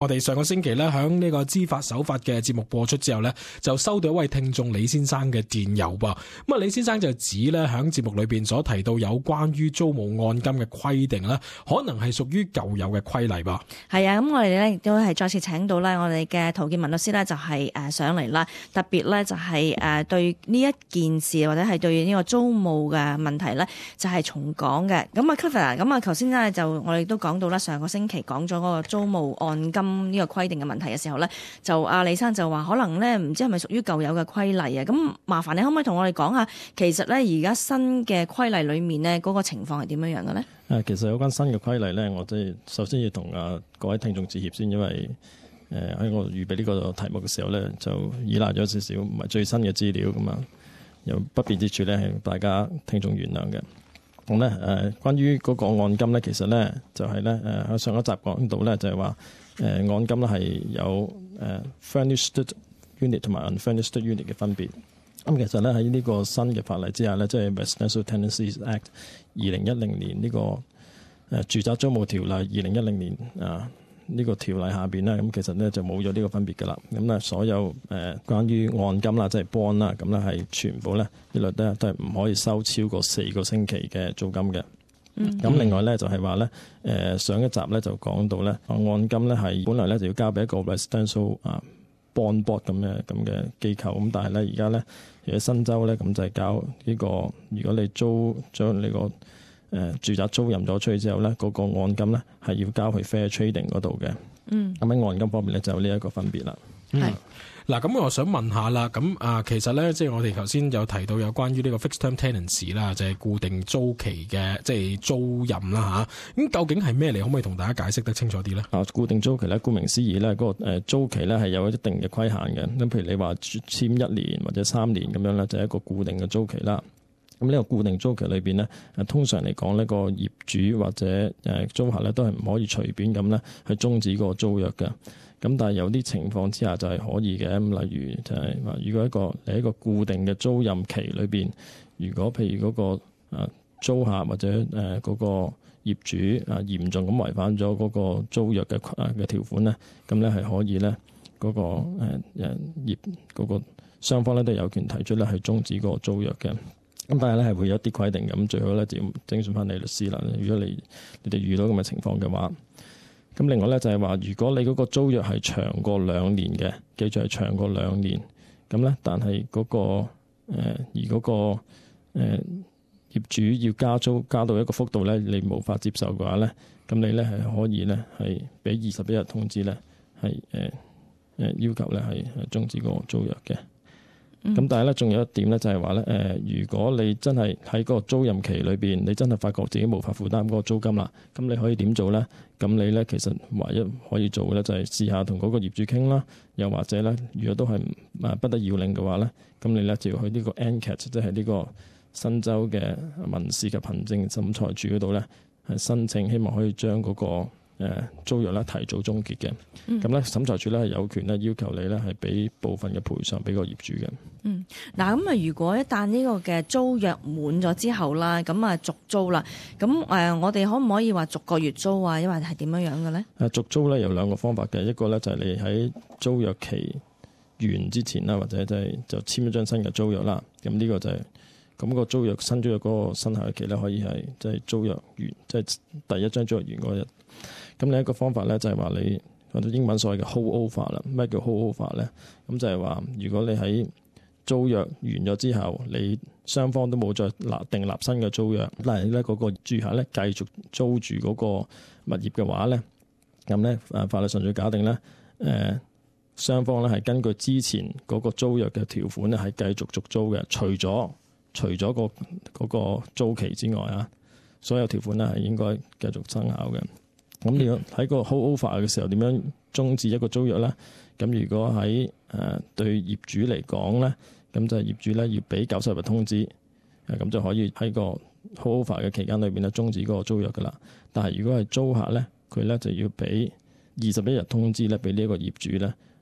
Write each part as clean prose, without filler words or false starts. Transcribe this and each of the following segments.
我哋上個星期咧，響呢個知法守法嘅節目播出之後咧，就收到一位聽眾李先生嘅電郵噃。咁啊，李先生就指咧，響節目裏邊所提到有關於租務按金嘅規定咧，可能係屬於舊有嘅規例噃。 係啊，咁我哋咧亦都係再次請到咧我哋嘅陶建文律師咧，就係上嚟啦。特別咧就係對呢一件事或者係對呢個租務嘅問題咧，就係重講嘅。咁啊 Clifford 咁啊，頭先咧就我哋都講到啦，上個星期講咗嗰個租務按金呢個規定嘅問題嘅時候咧，就阿李生就話可能咧唔知係咪屬於舊有嘅規例啊？咁麻煩你可唔可以同我哋講下，其實咧而家新嘅規例裏面咧嗰個情況係點樣樣嘅咧？ 其實有關新嘅規例咧，我首先要同各位聽眾致歉先，因為喺我預備呢個題目嘅時候咧，就依賴咗少少唔係最新嘅資料咁啊，有不便之處咧，係大家聽眾原諒嘅。咁咧關於嗰個按金咧，其實咧就係咧喺上一集講到咧，就係話按金咧係有furnished unit 同埋 unfurnished unit 嘅分別。咁其實咧喺呢個新嘅法例之下咧，即係 Residential Tenancies Act 2010年呢個住宅租務條例2010年呢個條例下邊咧，咁其實咧就冇咗呢個分別噶啦。咁咧所有關於按金啦，即係 bond 啦，咁咧係全部咧一律都係唔可以收超過4個星期嘅租金嘅。咁另外咧就係話咧上一集咧就講到咧按金咧係本來咧就要交俾一個 residential bond board 咁嘅機構，咁但係咧而家咧喺新州咧咁就係交呢個，如果你將你個住宅租賃咗出去之後咧，嗰個按金咧係要交去 Fair Trading 嗰度嘅。咁喺按金方面咧就有呢一個分別啦。 嗱，咁我想問下啦，咁其實咧，即係我哋頭先有提到有關於呢個 fixed term tenancy 啦，就係固定租期嘅，即係租賃啦吓。咁究竟係咩嚟？可唔可以同大家解釋得清楚啲咧？固定租期咧，顧名思義咧，嗰個租期咧係有一定嘅規限嘅。咁譬如你話簽1年或者3年咁樣咧，就係一個固定嘅租期啦。咁呢個固定租期裏邊咧，通常嚟講呢個業主或者租客咧都係唔可以隨便咁咧去終止嗰個租約嘅。咁但係有啲情況之下就係可以嘅。咁例如就係話，如果你一個固定嘅租賃期裏邊，如果譬如嗰個租客或者嗰個業主嚴重咁違反咗嗰個租約嘅條款咧，咁咧係可以咧嗰個嗰個雙方咧都有權提出咧去終止嗰個租約嘅。咁但係咧係會有一啲規定嘅，咁最好咧就要徵詢翻你律師啦。如果你哋遇到咁嘅情況嘅話，咁另外咧就係話，如果你嗰個租約係長過2年嘅，記住係長過2年，咁咧但係嗰個而嗰個業主要加租加到一個幅度咧，你無法接受嘅話咧，咁你咧係可以咧係俾21日通知咧，係要求咧係終止個租約嘅。咁但係咧，仲有一點咧，就係話咧，如果你真係喺個租賃期裏邊，你真係發覺自己無法負擔嗰個租金啦，咁你可以點做咧？咁你咧其實唯一可以做嘅咧，就係試下同嗰個業主傾啦，又或者咧，如果都係不得要領嘅話咧，咁你咧就要去呢個 NCAT，即係呢個新州嘅民事及行政審裁處嗰度咧，係申請，希望可以將嗰個租約咧提早終結嘅。咁咧審裁處咧係有權咧要求你咧係俾部分嘅賠償俾個業主嘅。 嗱咁啊，如果一旦呢個嘅租約滿咗之後啦，咁啊續租啦，咁我哋可唔可以話逐個月租啊？因為係點樣樣嘅咧？續租咧有2個方法嘅，一個咧就係你喺租約期完之前啦，或者就簽一張新嘅租約啦。咁呢個就係咁個租約新租約嗰個生效日期咧，可以係即係租約完，即係第一張租約完嗰日。咁另一個方法咧就係話你或者英文所謂嘅 hold over 啦。咩叫 hold over 咧？咁就係話如果你喺租約完咗之後，你雙方都冇再訂立新嘅租約，但係咧嗰個住客咧繼續租住嗰個物業嘅話咧，咁咧法律上就假定咧雙方咧係根據之前嗰個租約嘅條款咧係繼續續租嘅，除咗嗰個租期之外啊，所有條款咧係應該繼續生效嘅。咁你喺個 hold over 嘅時候點樣終止一個租約咧？咁如果喺對業主嚟講咧，咁就係業主咧要俾90日通知，咁就可以喺個 hold over 嘅期間裏邊咧終止嗰個租約噶啦。但係如果係租客咧，佢咧就要俾21日通知咧，俾呢一個業主咧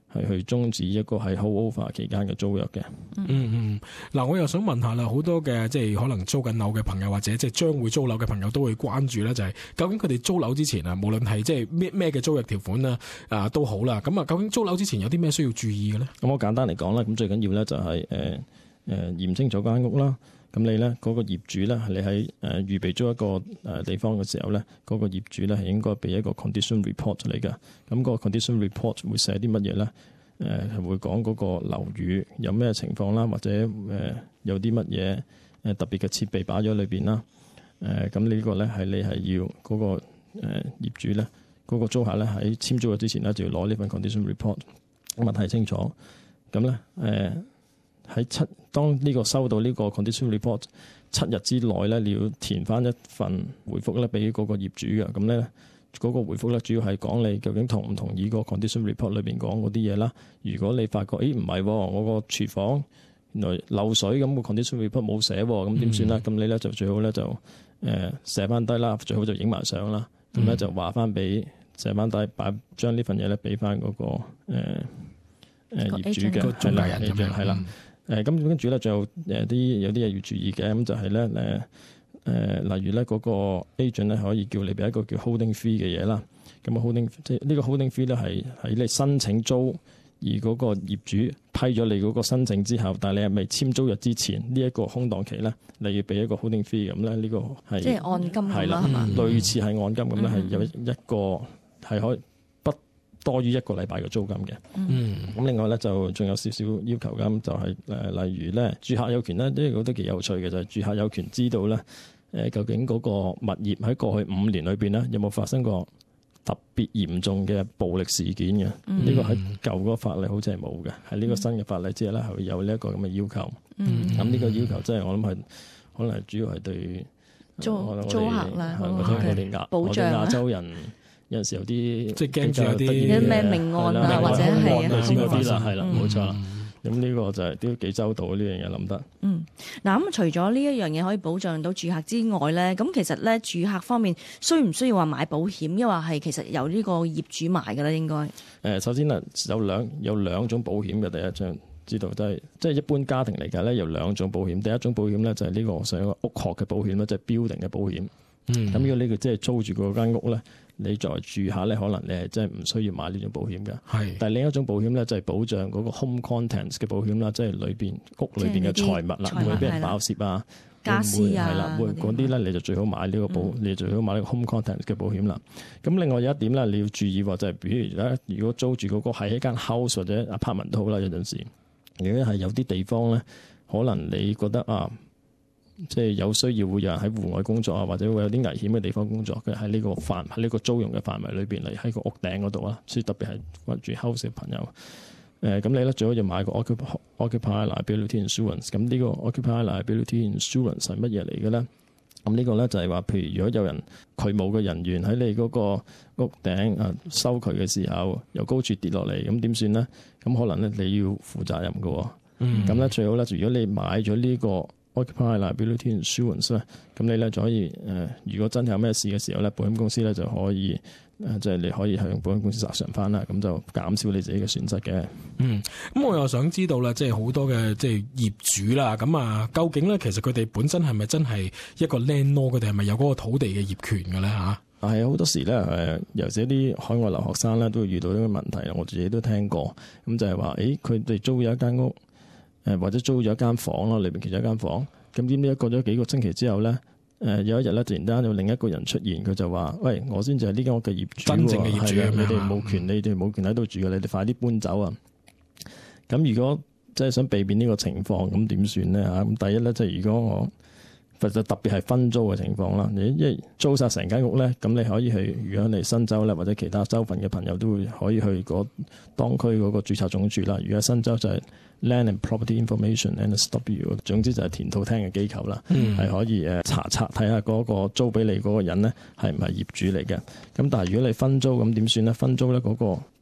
係去終止一個係 holdover 期間嘅租約嘅。 嗱，我又想問下啦，好多嘅即係可能租緊樓嘅朋友或者即係將會租樓嘅朋友都會關注咧，就係究竟佢哋租樓之前啊，無論係即係咩嘅租約條款都好啦，咁啊究竟租樓之前有啲咩需要注意嘅咧？ 咁我簡單嚟講啦，咁最緊要咧就係驗清楚間屋啦。咁你咧嗰個業主咧，你喺預備租一個地方嘅時候咧，嗰個業主咧係應該俾一個 condition report 嚟嘅。咁個 condition report 會寫啲乜嘢咧？係會講嗰個樓宇有咩情況啦，或者有啲乜嘢特別嘅設備擺咗裏邊啦。咁呢個咧係你係要嗰個業主咧，嗰個租客咧喺簽租約之前咧就要攞呢份 condition report， 咁啊睇清楚。咁咧當呢個收到呢個 condition report 7日之內咧，你要填翻一份回覆咧俾嗰個業主嘅。咁咧嗰個回覆咧主要係講你究竟同唔同意個 condition report 裏邊講嗰啲嘢啦。如果你發覺唔係，我個廚房原來漏水，咁個 condition report 冇寫，咁點算啦？咁你咧就最好咧就寫翻低啦，最好就影埋相啦。咁咧就話翻俾寫翻低，將呢份嘢咧俾翻嗰個業主嘅中介人咁樣係啦。咁跟住咧，仲有啲嘢要注意嘅，咁就係咧例如咧嗰個 agent 咧可以叫你俾一個叫 holding fee 嘅嘢啦。咁啊 holding 即係呢個 holding fee 咧係喺你申請租而嗰個業主批咗你嗰個申請之後，但係你係未簽租約之前呢一個空檔期咧，你要俾一個 holding fee 咁咧，呢個係即係按金係啦，類似係按金咁咧，係有一個係可以不多於1個禮拜嘅租金嘅。咁另外咧就仲有少少要求咁，就係例如咧住客有權咧，呢個都幾有趣嘅，就係住客有權知道咧究竟嗰個物業喺過去5年裏邊咧有冇發生過特別嚴重嘅暴力事件嘅。呢個喺舊嗰個法例好似係冇嘅，喺呢個新嘅法例之下咧係會有呢一個咁嘅要求。咁呢個要求即係我諗係可能係主要係對租客啦， 或者我哋亞洲人。有陣時有啲即係驚住有啲咩命案啊，或者係類似嗰啲啦，係啦，冇錯。咁呢個就係都幾周到呢樣嘢諗得。 嗱咁除咗呢一樣嘢可以保障到住客之外咧，咁其實咧住客方面需唔需要話買保險，抑或係其實由呢個業主買嘅咧？應該首先啊，有兩種保險嘅。第一張知道都係即係一般家庭嚟講咧，有2種保險。第一種保險咧就係呢個上屋殼嘅保險啦，即係 building 嘅保險。咁如果呢個即係租住嗰間屋咧，你作為住客咧，可能你係真係唔需要買呢種保險嘅。係，但係另一種保險咧就係保障嗰個 home contents 嘅保險啦，即係屋裏邊嘅財物啦，會唔會俾人爆竊啊？ 家私啊， 係啦，會嗰啲咧你就最好買呢個保，你最好買呢個 home contents 嘅保險啦。咁另外有一點咧你要注意，就係比如咧，如果租住嗰個係一間 house 或者 apartment 都好啦，有陣時如果係有啲地方咧，可能你覺得即係有需要會有人喺戶外工作啊，或者會有啲危險嘅地方工作嘅，喺呢個租用嘅範圍裏邊嚟喺個屋頂嗰度啊，所以特別係住 house 嘅朋友，咁你咧最好就買個 occupier liability insurance。咁呢個 occupier liability insurance 係乜嘢嚟嘅咧？咁呢個咧就係話，譬如如果有人渠務嘅人員喺你嗰個屋頂收渠嘅時候，由高處跌落嚟，咁點算咧？咁可能咧你要負責任嘅。咁咧最好咧，如果你買咗呢個Occupier liability insurance 咧，咁你咧就可以如果真係有咩事嘅時候咧，保險公司咧就可以即係你可以向保險公司索償翻啦，咁就減少你自己嘅損失嘅。 咁我又想知道啦，即係好多嘅即係業主啦，咁究竟咧其實佢哋本身係咪真係一個 landlord，佢哋係咪有嗰個土地嘅業權嘅咧嚇？ 係好多時咧尤其啲海外留學生咧都會遇到呢個問題，我自己都聽過。咁就係話，佢哋租咗一間屋。或者租咗一間房啦，裏邊其中一間房，咁點知過咗幾個星期之後咧，有一日咧，突然間有另一個人出現，佢就話：喂，我先至係呢間屋嘅業主， 真正嘅業主， 你哋冇權，你哋冇權喺度住嘅，你哋快啲搬走啊！咁如果即係想避免呢個情況，咁點算咧嚇？咁第一咧，即係如果我就特別係分租嘅情況啦，因為租晒成間屋咧，咁你可以去，如果你新州咧或者其他州份嘅朋友都會可以去當區嗰個註冊總署啦。如果新州就係 Land and Property Information NSW， 總之就係田土廳嘅機構啦，係可以查睇下嗰個租俾你嗰個人咧係唔係業主嚟嘅。咁但係如果你分租咁點算咧？分租咧嗰個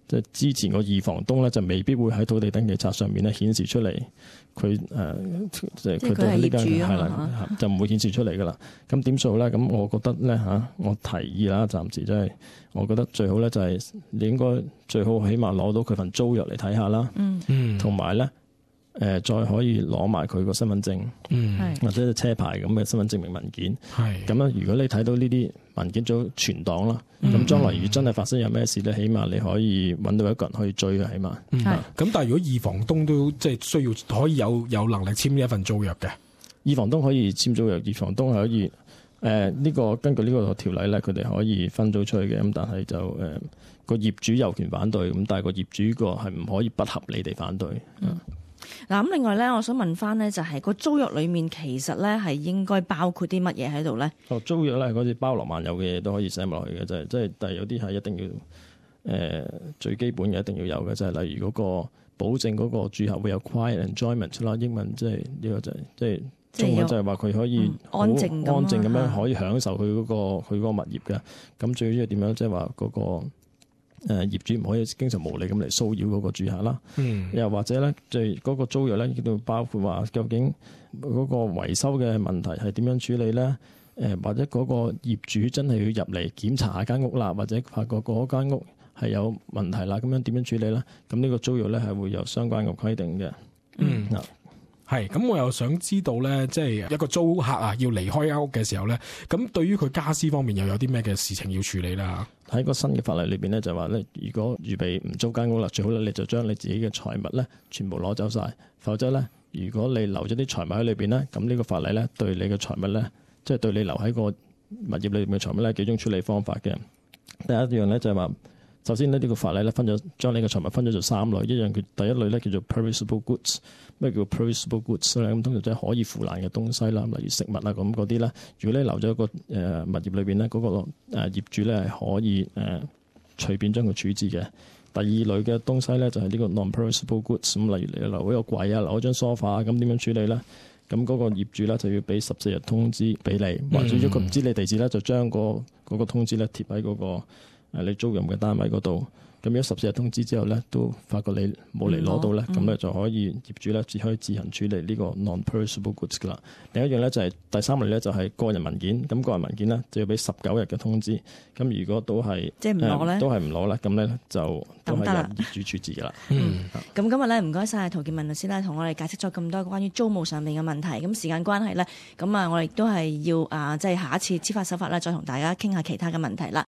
即係之前個二房東咧就未必會喺土地登記冊上面咧顯示出嚟，佢即係佢對呢間係啦，就唔會顯示出嚟噶啦。咁點數咧？咁我覺得咧我提議啦，暫時真係我覺得最好咧就係你應該最好起碼攞到佢份租約嚟睇下啦，同埋咧。再可以攞埋佢個身份證，或者車牌咁嘅身份證明文件。咁樣如果你睇到呢啲文件做存檔啦，咁將來如果真係發生有咩事咧，起碼你可以揾到一個人去追嘅，起碼。 咁但係如果二房東都即係需要可以有能力簽呢一份租約嘅， 二房東可以簽租約，二房東係可以呢個根據呢個條例咧，佢哋可以分租出去嘅。咁但係就個業主有權反對，咁但係個業主個係唔可以不合理地反對。 嗱，咁另外咧，我想問翻咧，就係個租約裏面其實咧係應該包括啲乜嘢喺度咧？ 租約咧嗰啲包羅萬有嘅嘢都可以寫埋落去嘅，即係但係有啲係一定要最基本嘅一定要有嘅，就係例如嗰個保證嗰個住客會有 quiet enjoyment 啦，英文即係呢個就係即係中文就係話佢可以安靜咁樣可以享受佢嗰個物業嘅。咁最主要點樣即係話嗰個。業主唔可以經常無理咁嚟騷擾嗰個住客啦，又或者咧，就係嗰個租約咧，亦都包括話究竟嗰個維修嘅問題係點樣處理咧？或者嗰個業主真係要入嚟檢查下間屋啦，或者發覺嗰間屋係有問題啦，咁樣點樣處理咧？咁呢個租約咧係會有相關嘅規定嘅。 係，咁我又想知道咧，即係一個租客啊，要離開間屋嘅時候咧，咁對於佢家私方面又有啲咩嘅事情要處理啦？ 喺個新嘅法例裏邊咧，就話咧，如果預備唔租間屋啦，最好咧你就將你自己嘅財物咧全部攞走晒，否則咧，如果你留咗啲財物喺裏邊咧，咁呢個法例咧對你嘅財物咧，即係對你留喺個物業裏邊嘅財物咧，幾種處理方法嘅。第一樣咧就係話。首先呢個法例咧將呢個財物分咗做三類，一樣佢第一類咧叫做 perishable goods。咩叫 perishable goods 咧？咁通常即係可以腐爛嘅東西啦，例如食物啊咁嗰啲咧。如果你留咗一個物業裏邊咧，嗰個業主咧係可以隨便將佢處置嘅。第二類嘅東西咧就係呢個 non-perishable goods。咁例如你留一個櫃啊，留一張梳化啊，咁點樣處理咧？咁嗰個業主咧就要俾14日通知俾你，或者如果佢唔知你地址咧，就將嗰個通知咧貼喺嗰個你租用嘅單位嗰度。咁如果14日通知之後咧，都發覺你冇嚟攞到咧，咁咧就可以業主咧只可以自行處理呢個 non-perishable goods 噶啦。另一樣咧就係第三類咧就係個人文件。咁個人文件咧就要俾19日嘅通知。咁如果都係即係唔攞咧， 都係唔攞咧，咁咧就都係由業主處置噶啦。 咁今日咧唔該晒陶建文律師咧，同我哋解釋咗咁多關於租務上面嘅問題。咁時間關係咧，咁我哋都係要即係下一次知法守法咧，再同大家傾下其他嘅問題啦。